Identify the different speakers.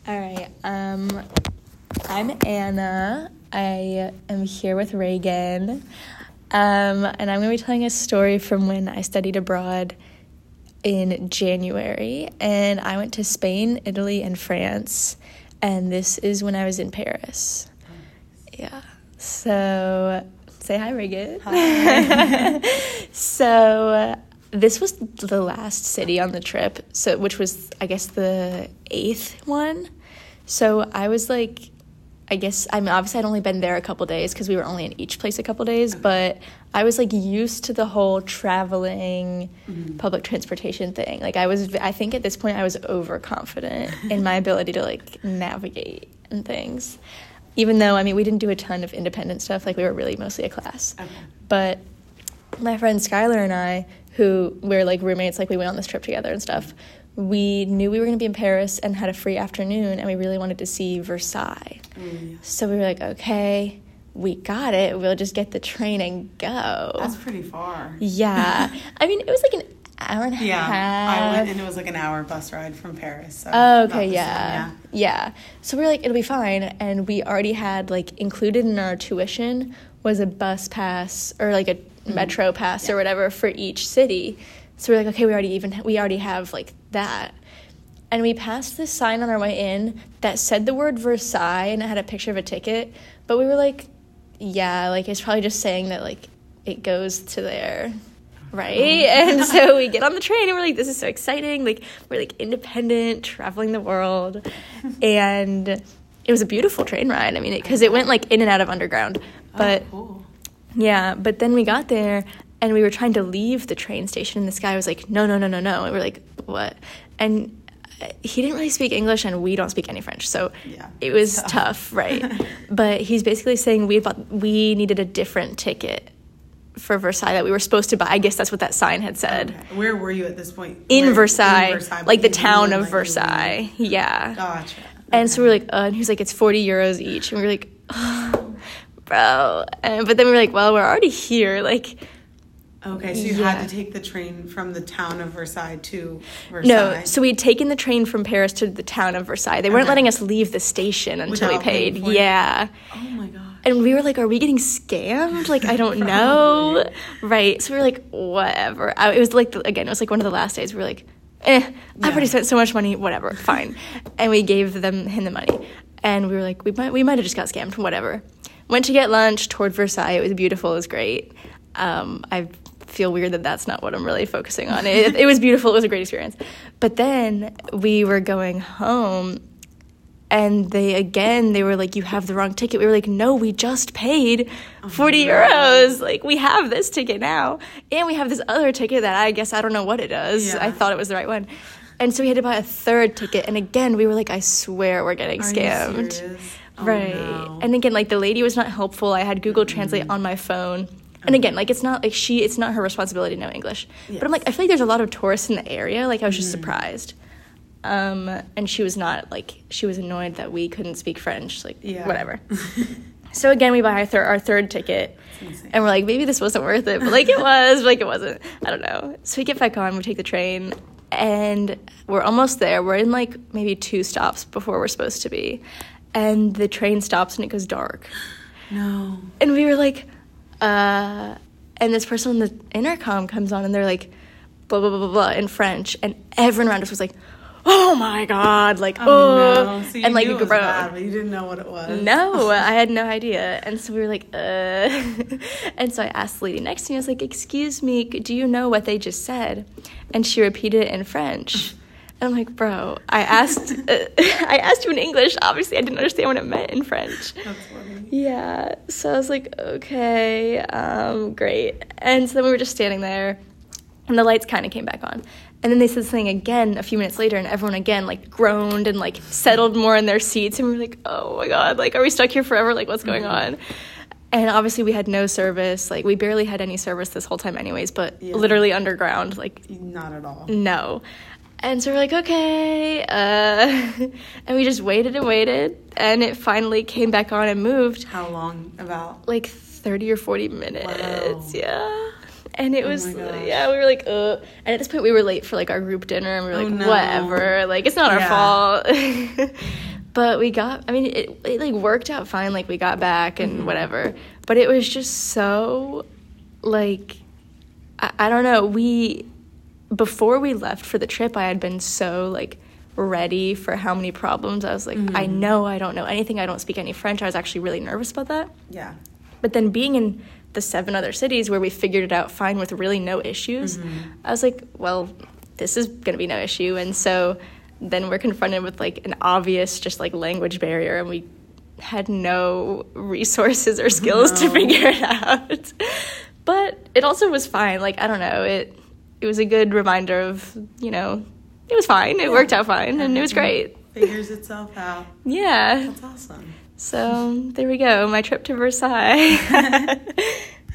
Speaker 1: All right. I'm Anna. I am here with Reagan. And I'm going to be telling a story from when I studied abroad in January. And I went to Spain, Italy, and France. And this is when I was in Paris. Yeah. So, say hi, Reagan.
Speaker 2: Hi.
Speaker 1: So, this was the last city on the trip, which was, I guess, the 8th one. So I was like, obviously I'd only been there a couple days because we were only in each place a couple days, but I was like used to the whole traveling public transportation thing. Like I think at this point I was overconfident in my ability to like navigate and things. Even though, we didn't do a ton of independent stuff, like we were really mostly a class. Okay. But my friend Skylar and I, who were like roommates, like we went on this trip together and stuff, we knew we were going to be in Paris and had a free afternoon, and we really wanted to see Versailles. So we were like, okay, we got it. We'll just get the train and go.
Speaker 2: That's pretty far.
Speaker 1: Yeah. It was like an hour and a half.
Speaker 2: Yeah, I went, and it was like an hour bus ride from Paris. So
Speaker 1: okay, yeah. So we were like, it'll be fine. And we already had, like, included in our tuition was a bus pass or, like, a metro pass or whatever for each city. So we're like, okay, we already have like that. And we passed this sign on our way in that said the word Versailles and it had a picture of a ticket, but we were like, yeah, like it's probably just saying that like it goes to there, right? And so we get on the train and we're like, this is so exciting, like we're like independent, traveling the world. And it was a beautiful train ride, because it went like in and out of underground, but
Speaker 2: cool.
Speaker 1: Yeah, but then we got there and we were trying to leave the train station, and this guy was like, no. And we're like, what? And he didn't really speak English, and we don't speak any French, so it was tough, right? But he's basically saying we needed a different ticket for Versailles that we were supposed to buy. I guess that's what that sign had said.
Speaker 2: Okay. Where were you at this point?
Speaker 1: In Versailles, like the town of Versailles. Yeah.
Speaker 2: Gotcha. Okay.
Speaker 1: And so we were like, and he was like, it's 40 euros each. And we were like, oh, bro. But then we were like, well, we're already here, like...
Speaker 2: Okay, so you had to take the train from the town of Versailles to Versailles?
Speaker 1: No, so we'd taken the train from Paris to the town of Versailles. They weren't letting us leave the station until we paid. Yeah.
Speaker 2: Oh, my God.
Speaker 1: And we were like, are we getting scammed? Like, I don't know. Right. So we were like, whatever. It was like, it was like one of the last days. We were like, I've already spent so much money. Whatever. Fine. And we gave him the money. And we were like, we might have just got scammed. Whatever. Went to get lunch toward Versailles. It was beautiful. It was great. I feel weird that that's not what I'm really focusing on. It was beautiful. It was a great experience. But then we were going home, and they were like, you have the wrong ticket. We were like, no, we just paid 40 euros. Like, we have this ticket now. And we have this other ticket that I don't know what it does. Yeah. I thought it was the right one. And so we had to buy a third ticket. And again, we were like, I swear we're getting scammed.
Speaker 2: Are you serious?
Speaker 1: Right.
Speaker 2: No.
Speaker 1: And again, like, the lady was not helpful. I had Google Translate on my phone. And again, like, it's not her responsibility to know English. Yes. But I'm like, I feel like there's a lot of tourists in the area. Like, I was just surprised. And she was not, like, she was annoyed that we couldn't speak French. Like, whatever. So again, we buy our third ticket. And we're like, maybe this wasn't worth it. But, like, it was. Like, it wasn't. I don't know. So we get back on. We take the train. And we're almost there. We're in, like, maybe 2 stops before we're supposed to be. And the train stops and it goes dark.
Speaker 2: No.
Speaker 1: And we were like... and this person on the intercom comes on and they're like, blah, blah, blah, blah, blah, in French. And everyone around us was like, oh my God, like,
Speaker 2: no. So you
Speaker 1: and like,
Speaker 2: knew it was bad, but you didn't know what it was.
Speaker 1: No, I had no idea. And so we were like, And so I asked the lady next to me, I was like, excuse me, do you know what they just said? And she repeated it in French. And I'm like, bro, I asked you in English. Obviously, I didn't understand what it meant in French.
Speaker 2: That's funny.
Speaker 1: Yeah. So I was like, okay, great. And so then we were just standing there, and the lights kind of came back on. And then they said something again a few minutes later, and everyone again, like, groaned and, like, settled more in their seats. And we were like, oh, my God, like, are we stuck here forever? Like, what's going on? And obviously we had no service. Like, we barely had any service this whole time anyways, but literally underground. Like,
Speaker 2: not at all.
Speaker 1: No. And so we're like, okay, and we just waited, and it finally came back on and moved.
Speaker 2: How long about?
Speaker 1: Like 30 or 40 minutes,
Speaker 2: wow.
Speaker 1: Yeah. And it was, we were like, And at this point, we were late for, like, our group dinner, and we were like,
Speaker 2: no.
Speaker 1: whatever, like, it's not our fault. But it like worked out fine. Like we got back and whatever. But it was just so like, I don't know. Before we left for the trip, I had been so like ready for how many problems. I was like, I know I don't know anything. I don't speak any French. I was actually really nervous about that.
Speaker 2: Yeah.
Speaker 1: But then being in the 7 other cities where we figured it out fine with really no issues, I was like, well, this is going to be no issue. And so then we're confronted with like an obvious just like language barrier, and we had no resources or skills to figure it out. But it also was fine. Like, I don't know, it was a good reminder of, you know, it was fine. It worked out fine, and it was great.
Speaker 2: Figures itself out.
Speaker 1: Yeah.
Speaker 2: That's awesome.
Speaker 1: So there we go, my trip to Versailles.